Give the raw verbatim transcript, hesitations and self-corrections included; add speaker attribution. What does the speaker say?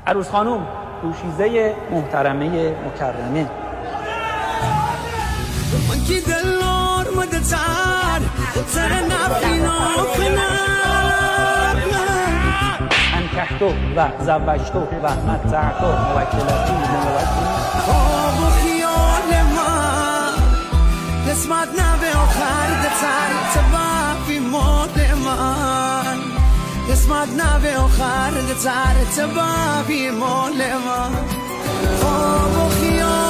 Speaker 1: عروس خانوم دوشیزه محترمه مکرمه.
Speaker 2: من کی دلار مدتار تر نفینو کنم
Speaker 1: انکحتو و زوجتو و متعتو موکلتی موکلی
Speaker 2: خواب و خیال من قسمت نبه آخر دتر تبافی مال من قسمت نبه آخر دتر تبافی مال من خواب و خیال